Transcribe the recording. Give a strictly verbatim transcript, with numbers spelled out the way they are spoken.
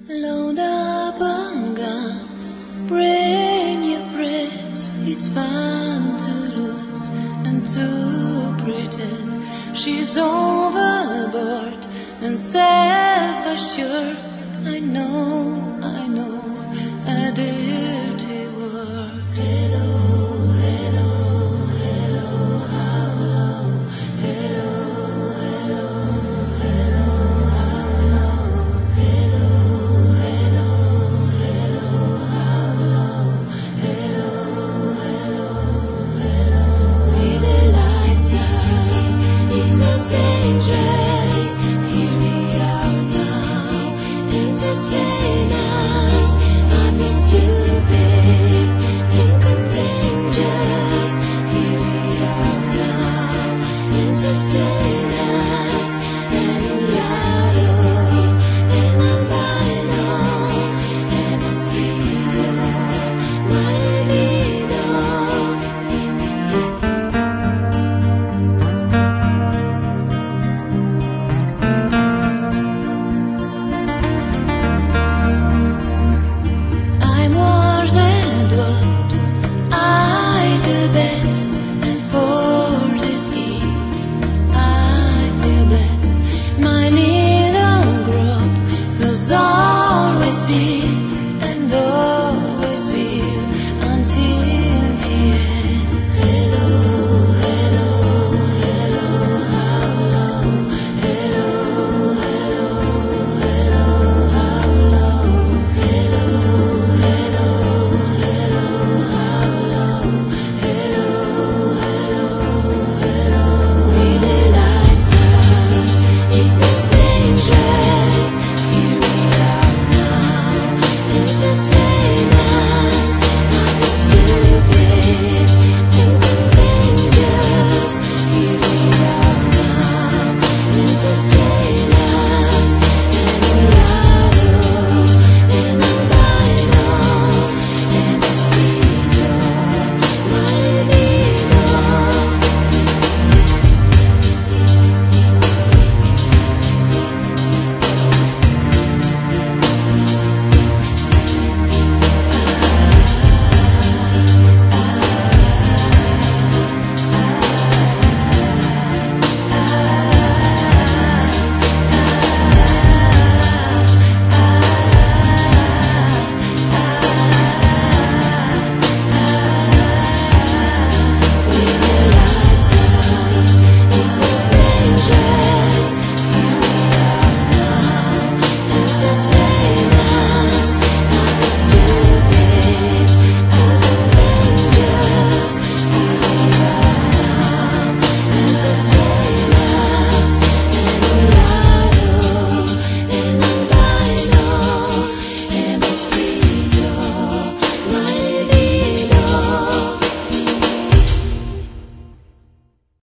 Load up on guns, bring your friends. It's fun to lose and to pretend. She's overboard and self-assured. I know, I know, a dirty word. Hello, hello, hello, how long? Hello, hello, hello, how long? Hello, hello, hello, how long? Hello, hello, hello. With the lights out, it's not dangerous. Here we are now, entertain.